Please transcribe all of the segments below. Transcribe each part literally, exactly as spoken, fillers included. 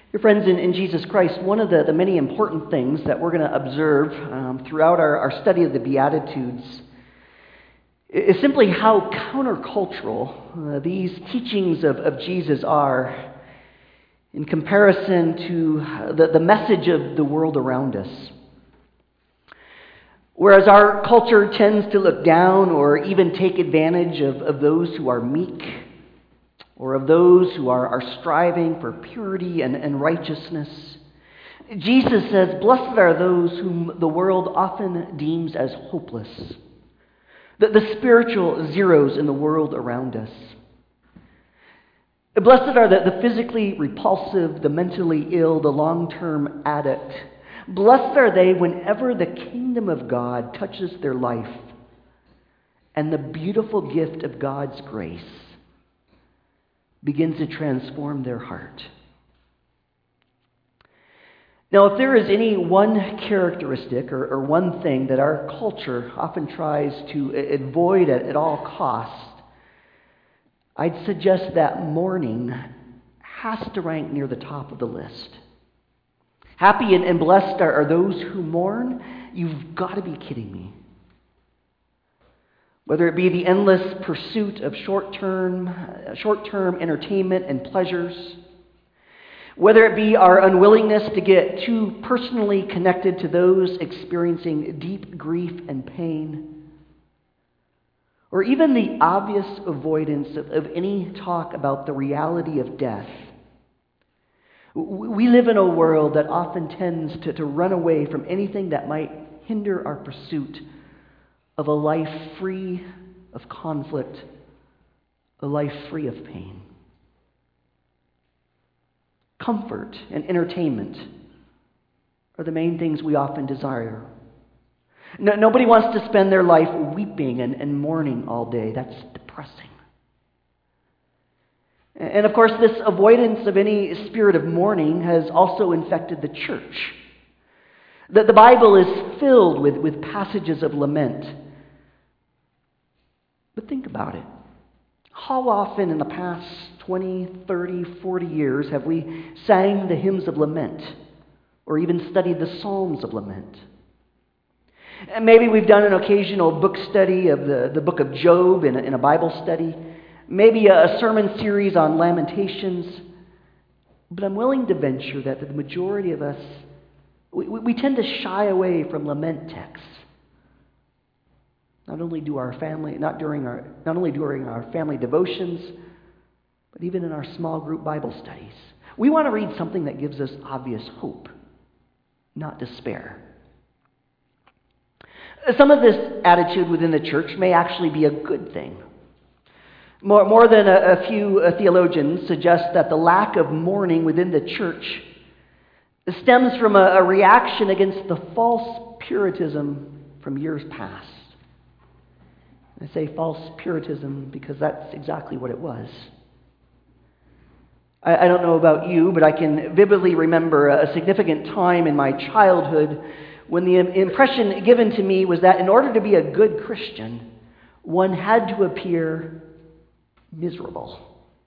Dear friends, in, in Jesus Christ, one of the, the many important things that we're going to observe um, throughout our, our study of the Beatitudes is simply how countercultural uh, these teachings of, of Jesus are in comparison to the, the message of the world around us. Whereas our culture tends to look down or even take advantage of, of those who are meek, or of those who are, are striving for purity and, and righteousness, Jesus says, "Blessed are those whom the world often deems as hopeless," the, the spiritual zeros in the world around us. Blessed are the, the physically repulsive, the mentally ill, the long-term addict. Blessed are they whenever the kingdom of God touches their life and the beautiful gift of God's grace begins to transform their heart. Now, if there is any one characteristic or, or one thing that our culture often tries to avoid at, at all costs, I'd suggest that mourning has to rank near the top of the list. Happy and, and blessed are, are those who mourn? You've got to be kidding me. Whether it be the endless pursuit of short-term, short-term entertainment and pleasures, whether it be our unwillingness to get too personally connected to those experiencing deep grief and pain, or even the obvious avoidance of, of any talk about the reality of death, we live in a world that often tends to, to run away from anything that might hinder our pursuit of a life free of conflict, a life free of pain. Comfort and entertainment are the main things we often desire. No, nobody wants to spend their life weeping and, and mourning all day. That's depressing. And of course, this avoidance of any spirit of mourning has also infected the church. The, the Bible is filled with, with passages of lament. But think about it. How often in the past twenty, thirty, forty years have we sang the hymns of lament or even studied the Psalms of lament? And maybe we've done an occasional book study of the, the book of Job in a, in a Bible study, maybe a, a sermon series on Lamentations. But I'm willing to venture that the majority of us, we, we tend to shy away from lament texts. Not only do our family, not during our, not only during our family devotions, but even in our small group Bible studies. We want to read something that gives us obvious hope, not despair. Some of this attitude within the church may actually be a good thing. More, more than a, a few uh, theologians suggest that the lack of mourning within the church stems from a, a reaction against the false Puritanism from years past. I say false Puritanism because that's exactly what it was. I, I don't know about you, but I can vividly remember a significant time in my childhood when the impression given to me was that in order to be a good Christian, one had to appear miserable.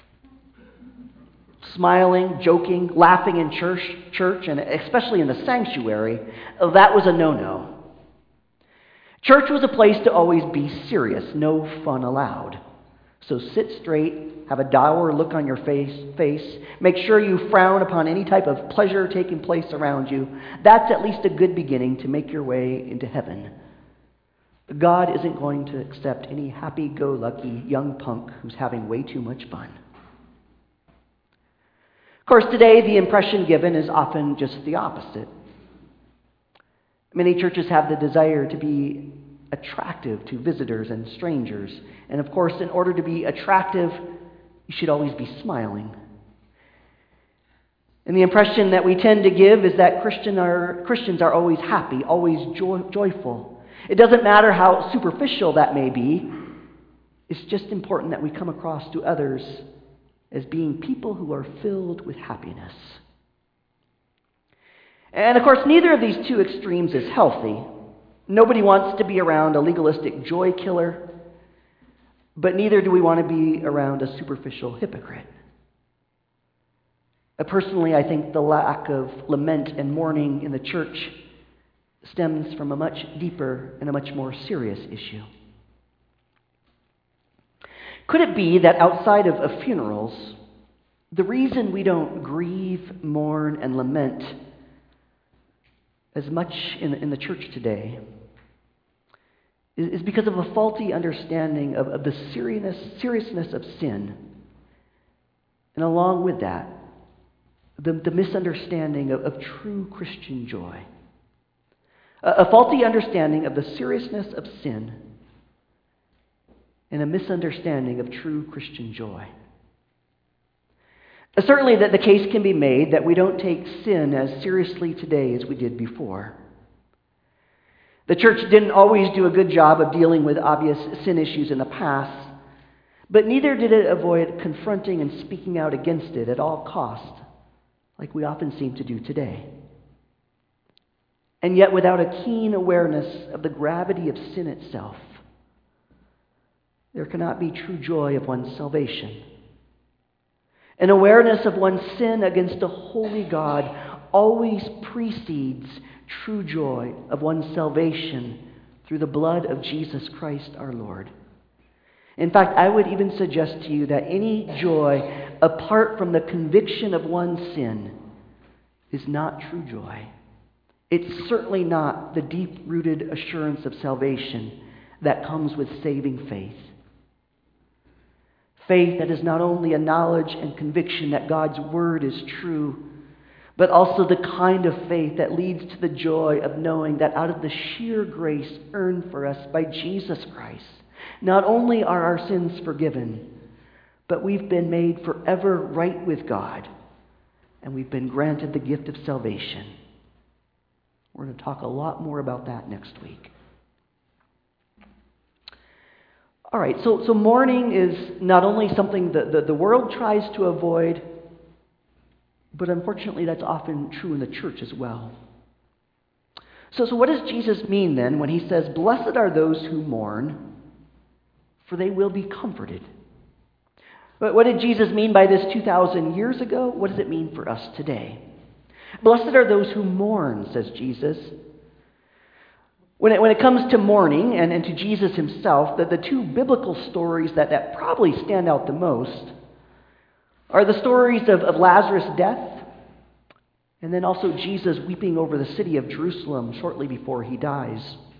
Smiling, joking, laughing in church, church, and especially in the sanctuary, that was a no-no. Church was a place to always be serious, no fun allowed. So sit straight, have a dour look on your face, face, make sure you frown upon any type of pleasure taking place around you. That's at least a good beginning to make your way into heaven. But God isn't going to accept any happy-go-lucky young punk who's having way too much fun. Of course, today the impression given is often just the opposite. Many churches have the desire to be attractive to visitors and strangers. And of course, in order to be attractive, you should always be smiling. And the impression that we tend to give is that Christian are, Christians are always happy, always joy, joyful. It doesn't matter how superficial that may be. It's just important that we come across to others as being people who are filled with happiness. And of course, neither of these two extremes is healthy. Nobody wants to be around a legalistic joy killer, but neither do we want to be around a superficial hypocrite. Uh, personally, I think the lack of lament and mourning in the church stems from a much deeper and a much more serious issue. Could it be that outside of, of funerals, the reason we don't grieve, mourn, and lament as much in, in the church today is, is because of a faulty understanding of, of the seriousness, seriousness of sin, and along with that, the, the misunderstanding of, of true Christian joy. A, a faulty understanding of the seriousness of sin and a misunderstanding of true Christian joy. Certainly that the case can be made that we don't take sin as seriously today as we did before. The church didn't always do a good job of dealing with obvious sin issues in the past, but neither did it avoid confronting and speaking out against it at all costs, like we often seem to do today. And yet without a keen awareness of the gravity of sin itself, there cannot be true joy of one's salvation. An awareness of one's sin against a holy God always precedes true joy of one's salvation through the blood of Jesus Christ our Lord. In fact, I would even suggest to you that any joy apart from the conviction of one's sin is not true joy. It's certainly not the deep-rooted assurance of salvation that comes with saving faith. Faith that is not only a knowledge and conviction that God's Word is true, but also the kind of faith that leads to the joy of knowing that out of the sheer grace earned for us by Jesus Christ, not only are our sins forgiven, but we've been made forever right with God, and we've been granted the gift of salvation. We're going to talk a lot more about that next week. All right, so, so mourning is not only something that the, the world tries to avoid, but unfortunately that's often true in the church as well. So, so what does Jesus mean then when he says, "Blessed are those who mourn, for they will be comforted"? But what did Jesus mean by this two thousand years ago? What does it mean for us today? Blessed are those who mourn, says Jesus. When it, when it comes to mourning and, and to Jesus himself, the, the two biblical stories that, that probably stand out the most are the stories of, of Lazarus' death and then also Jesus weeping over the city of Jerusalem shortly before he dies.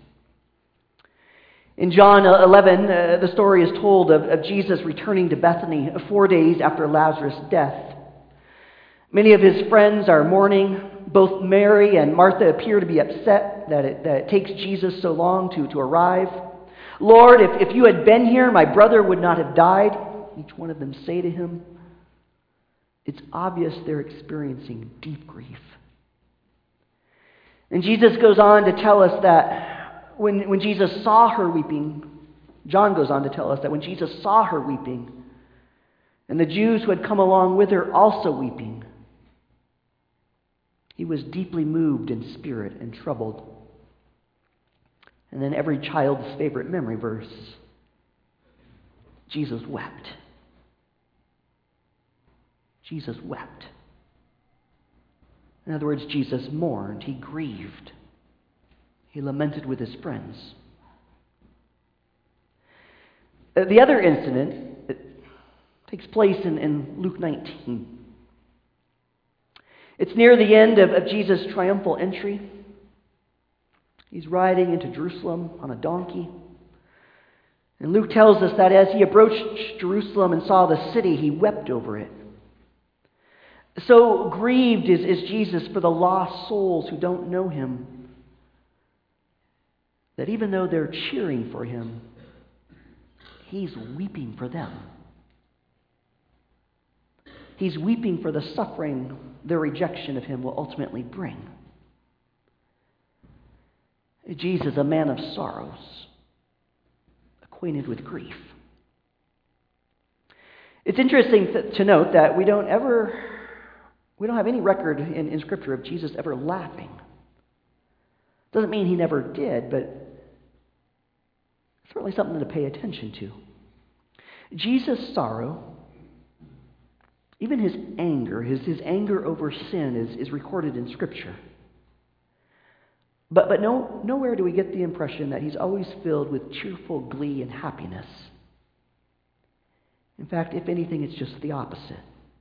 In John eleven, uh, the story is told of, of Jesus returning to Bethany four days after Lazarus' death. Many of his friends are mourning. Both Mary and Martha appear to be upset that it, that it takes Jesus so long to, to arrive. "Lord, if, if you had been here, my brother would not have died," each one of them say to him. It's obvious they're experiencing deep grief. And Jesus goes on to tell us that when, when Jesus saw her weeping, John goes on to tell us that when Jesus saw her weeping, and the Jews who had come along with her also weeping, he was deeply moved in spirit and troubled. And then every child's favorite memory verse, Jesus wept. Jesus wept. In other words, Jesus mourned. He grieved. He lamented with his friends. The other incident takes place in, in Luke nineteen. It's near the end of, of Jesus' triumphal entry. He's riding into Jerusalem on a donkey. And Luke tells us that as he approached Jerusalem and saw the city, he wept over it. So grieved is, is Jesus for the lost souls who don't know him, that even though they're cheering for him, he's weeping for them. He's weeping for the suffering their rejection of him will ultimately bring. Jesus, a man of sorrows, acquainted with grief. It's interesting th- to note that we don't ever, we don't have any record in, in Scripture of Jesus ever laughing. Doesn't mean he never did, but certainly something to pay attention to. Jesus' sorrow Even his anger, his, his anger over sin is, is recorded in Scripture. But, but no, nowhere do we get the impression that he's always filled with cheerful glee and happiness. In fact, if anything, it's just the opposite.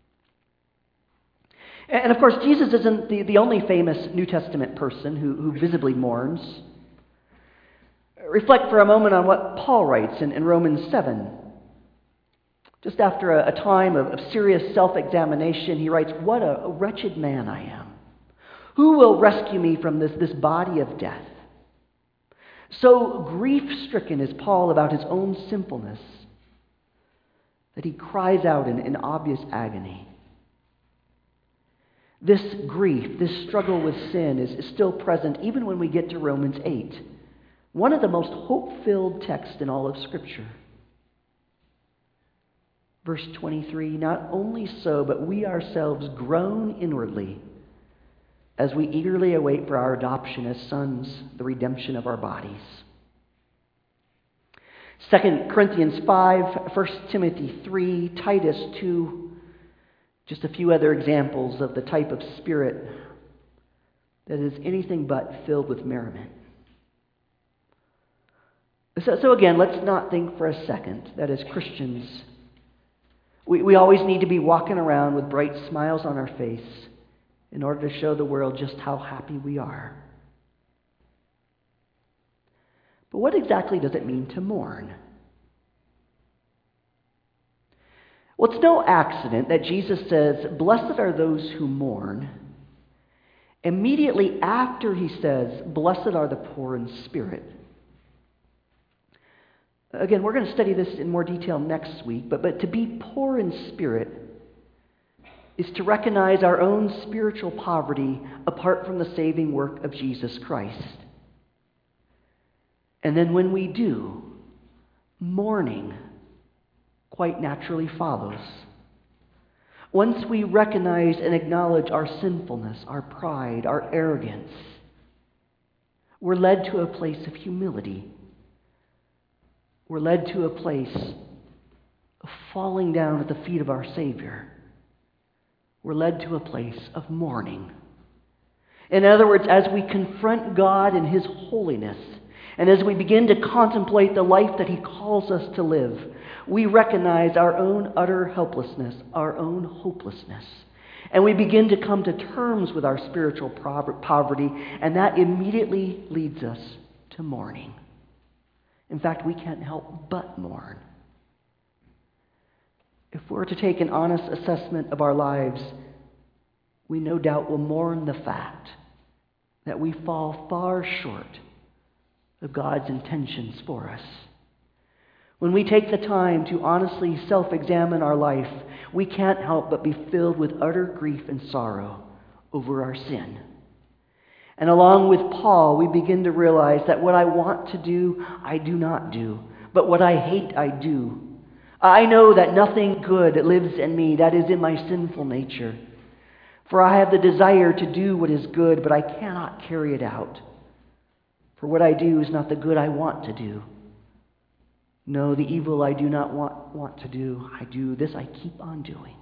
And of course, Jesus isn't the, the only famous New Testament person who, who visibly mourns. Reflect for a moment on what Paul writes in, in Romans seven. Just after a, a time of, of serious self-examination, he writes, "What a, a wretched man I am. Who will rescue me from this, this body of death?" So grief-stricken is Paul about his own sinfulness that he cries out in, in obvious agony. This grief, this struggle with sin is, is still present even when we get to Romans eight, one of the most hope-filled texts in all of Scripture. Verse twenty-three, "Not only so, but we ourselves groan inwardly as we eagerly await for our adoption as sons, the redemption of our bodies." Second Corinthians five, First Timothy three, Titus two, just a few other examples of the type of spirit that is anything but filled with merriment. So, so again, let's not think for a second that as Christians, we, we always need to be walking around with bright smiles on our face in order to show the world just how happy we are. But what exactly does it mean to mourn? Well, it's no accident that Jesus says, "Blessed are those who mourn," immediately after he says, "Blessed are the poor in spirit." Again, we're going to study this in more detail next week, but, but to be poor in spirit is to recognize our own spiritual poverty apart from the saving work of Jesus Christ. And then when we do, mourning quite naturally follows. Once we recognize and acknowledge our sinfulness, our pride, our arrogance, we're led to a place of humility. We're led to a place of falling down at the feet of our Savior. We're led to a place of mourning. In other words, as we confront God in His holiness, and as we begin to contemplate the life that He calls us to live, we recognize our own utter helplessness, our own hopelessness. And we begin to come to terms with our spiritual poverty, and that immediately leads us to mourning. In fact, we can't help but mourn. If we're to take an honest assessment of our lives, we no doubt will mourn the fact that we fall far short of God's intentions for us. When we take the time to honestly self-examine our life, we can't help but be filled with utter grief and sorrow over our sin. And along with Paul, we begin to realize that what I want to do, I do not do, but what I hate, I do. I know that nothing good lives in me, that is in my sinful nature. For I have the desire to do what is good, but I cannot carry it out. For what I do is not the good I want to do. No, the evil I do not want, want to do, I do. This I keep on doing.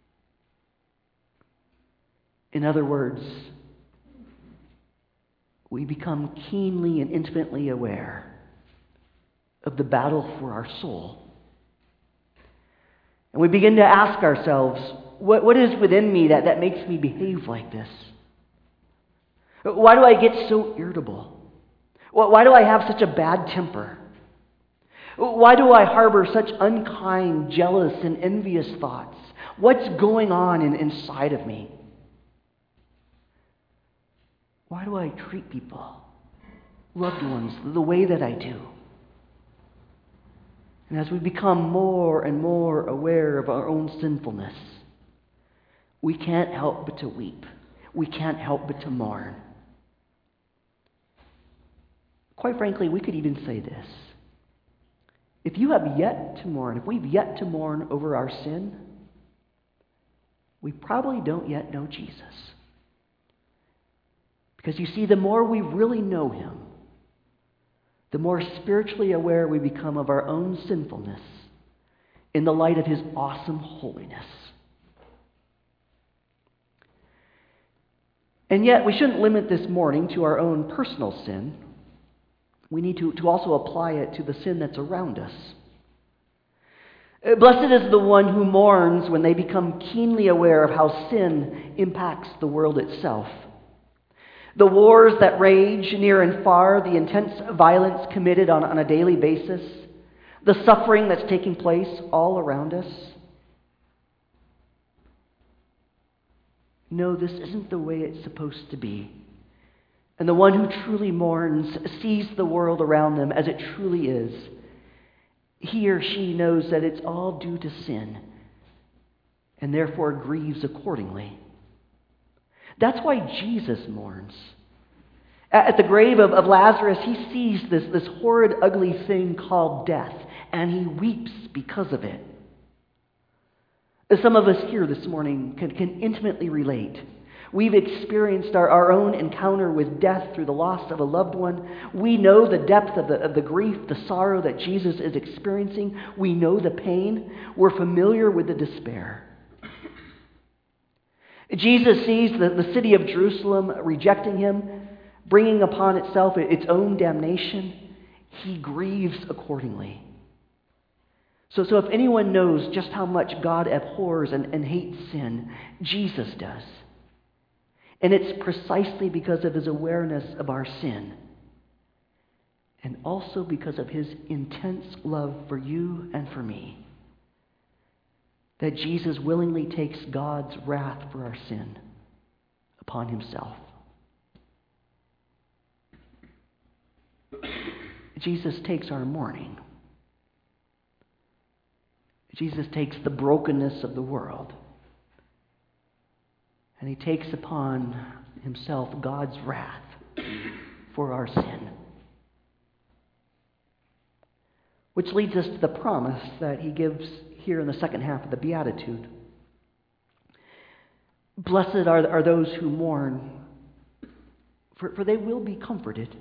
In other words, we become keenly and intimately aware of the battle for our soul. And we begin to ask ourselves, what, what is within me that, that makes me behave like this? Why do I get so irritable? Why do I have such a bad temper? Why do I harbor such unkind, jealous, and envious thoughts? What's going on in, inside of me? Why do I treat people, loved ones, the way that I do? And as we become more and more aware of our own sinfulness, we can't help but to weep. We can't help but to mourn. Quite frankly, we could even say this. If you have yet to mourn, if we've yet to mourn over our sin, we probably don't yet know Jesus. Because you see, the more we really know Him, the more spiritually aware we become of our own sinfulness in the light of His awesome holiness. And yet, we shouldn't limit this mourning to our own personal sin. We need to, to also apply it to the sin that's around us. Blessed is the one who mourns when they become keenly aware of how sin impacts the world itself. The wars that rage near and far, the intense violence committed on, on a daily basis, the suffering that's taking place all around us. No, this isn't the way it's supposed to be. And the one who truly mourns sees the world around them as it truly is. He or she knows that it's all due to sin, and therefore grieves accordingly. That's why Jesus mourns. At the grave of, of Lazarus, he sees this, this horrid, ugly thing called death, and he weeps because of it. As some of us here this morning can, can intimately relate. We've experienced our, our own encounter with death through the loss of a loved one. We know the depth of the, of the grief, the sorrow that Jesus is experiencing. We know the pain. We're familiar with the despair. Jesus sees the, the city of Jerusalem rejecting him, bringing upon itself its own damnation. He grieves accordingly. So, so if anyone knows just how much God abhors and, and hates sin, Jesus does. And it's precisely because of his awareness of our sin, and also because of his intense love for you and for me, that Jesus willingly takes God's wrath for our sin upon himself. Jesus takes our mourning. Jesus takes the brokenness of the world. And he takes upon himself God's wrath for our sin. Which leads us to the promise that he gives here in the second half of the Beatitude. Blessed are, are those who mourn, for, for they will be comforted.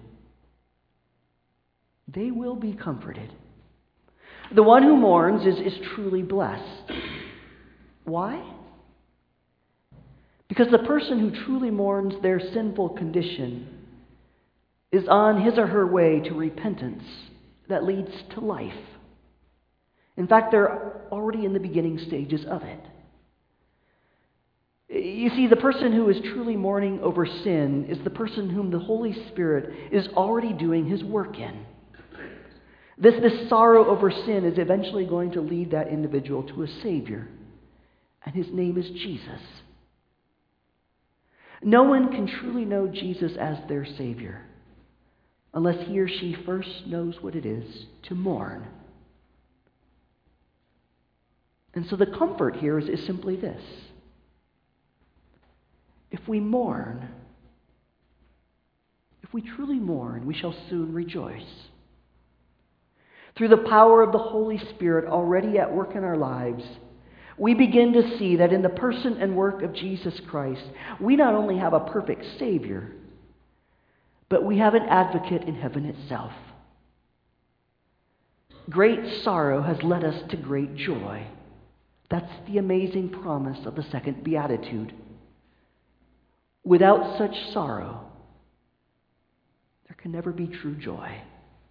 They will be comforted. The one who mourns is, is truly blessed. Why? Because the person who truly mourns their sinful condition is on his or her way to repentance that leads to life. In fact, they're already in the beginning stages of it. You see, the person who is truly mourning over sin is the person whom the Holy Spirit is already doing his work in. This, this sorrow over sin is eventually going to lead that individual to a Savior, and his name is Jesus. No one can truly know Jesus as their Savior unless he or she first knows what it is to mourn. And so the comfort here is, is simply this. If we mourn, if we truly mourn, we shall soon rejoice. Through the power of the Holy Spirit already at work in our lives, we begin to see that in the person and work of Jesus Christ, we not only have a perfect Savior, but we have an advocate in heaven itself. Great sorrow has led us to great joy. That's the amazing promise of the second Beatitude. Without such sorrow, there can never be true joy.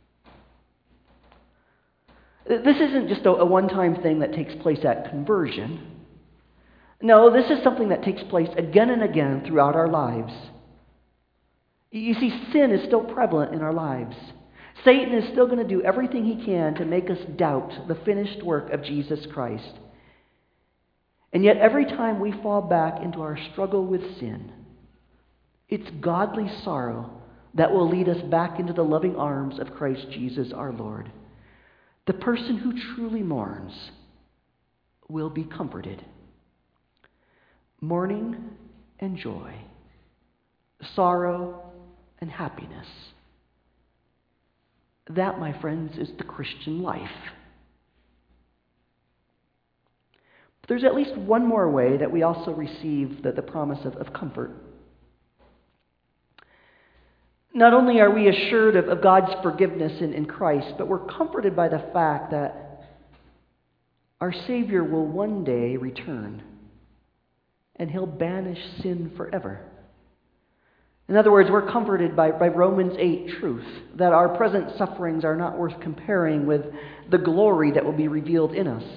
This isn't just a one-time thing that takes place at conversion. No, this is something that takes place again and again throughout our lives. You see, sin is still prevalent in our lives. Satan is still going to do everything he can to make us doubt the finished work of Jesus Christ. And yet every time we fall back into our struggle with sin, it's godly sorrow that will lead us back into the loving arms of Christ Jesus our Lord. The person who truly mourns will be comforted. Mourning and joy, sorrow and happiness. That, my friends, is the Christian life. But there's at least one more way that we also receive the, the promise of, of comfort. Not only are we assured of, of God's forgiveness in, in Christ, but we're comforted by the fact that our Savior will one day return, and he'll banish sin forever. In other words, we're comforted by, by Romans eight truth, that our present sufferings are not worth comparing with the glory that will be revealed in us.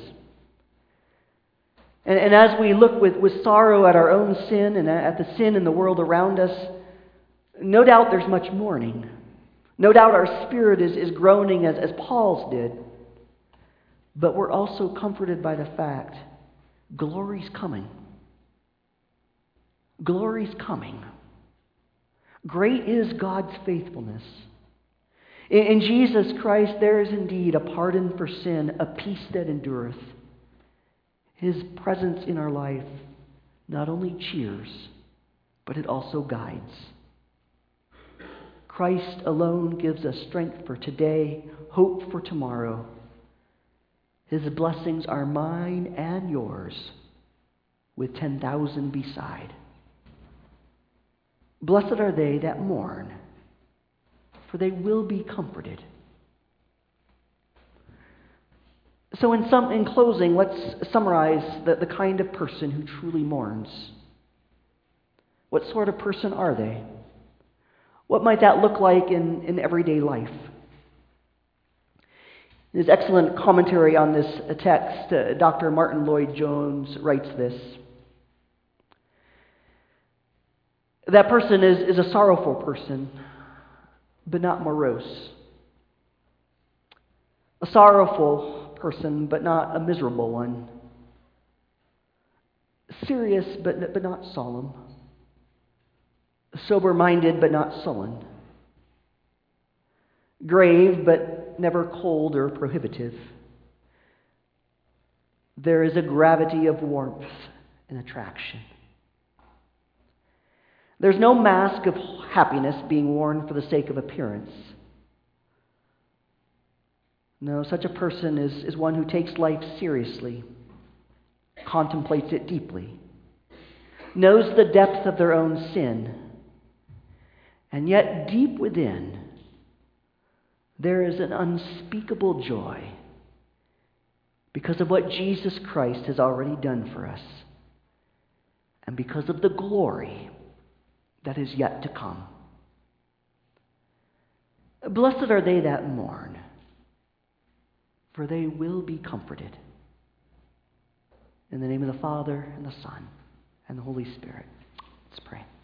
And, and as we look with, with sorrow at our own sin and at the sin in the world around us, no doubt there's much mourning. No doubt our spirit is, is groaning as, as Paul's did. But we're also comforted by the fact glory's coming. Glory's coming. Great is God's faithfulness. In, in Jesus Christ there is indeed a pardon for sin, a peace that endureth. His presence in our life not only cheers, but it also guides. Christ alone gives us strength for today, hope for tomorrow. His blessings are mine and yours, with ten thousand beside. Blessed are they that mourn, for they will be comforted. So in some, in closing, let's summarize the, the kind of person who truly mourns. What sort of person are they? What might that look like in, in everyday life? In his excellent commentary on this text, uh, Doctor Martin Lloyd-Jones writes this. That person is, is a sorrowful person, but not morose. A sorrowful person, but not a miserable one. Serious, but, but not solemn. Sober-minded, but not sullen. Grave, but never cold or prohibitive. There is a gravity of warmth and attraction. There's no mask of happiness being worn for the sake of appearance. No, such a person is, is one who takes life seriously, contemplates it deeply, knows the depth of their own sin, and yet deep within, there is an unspeakable joy because of what Jesus Christ has already done for us and because of the glory that is yet to come. Blessed are they that mourn, for they will be comforted. In the name of the Father, and the Son, and the Holy Spirit. Let's pray.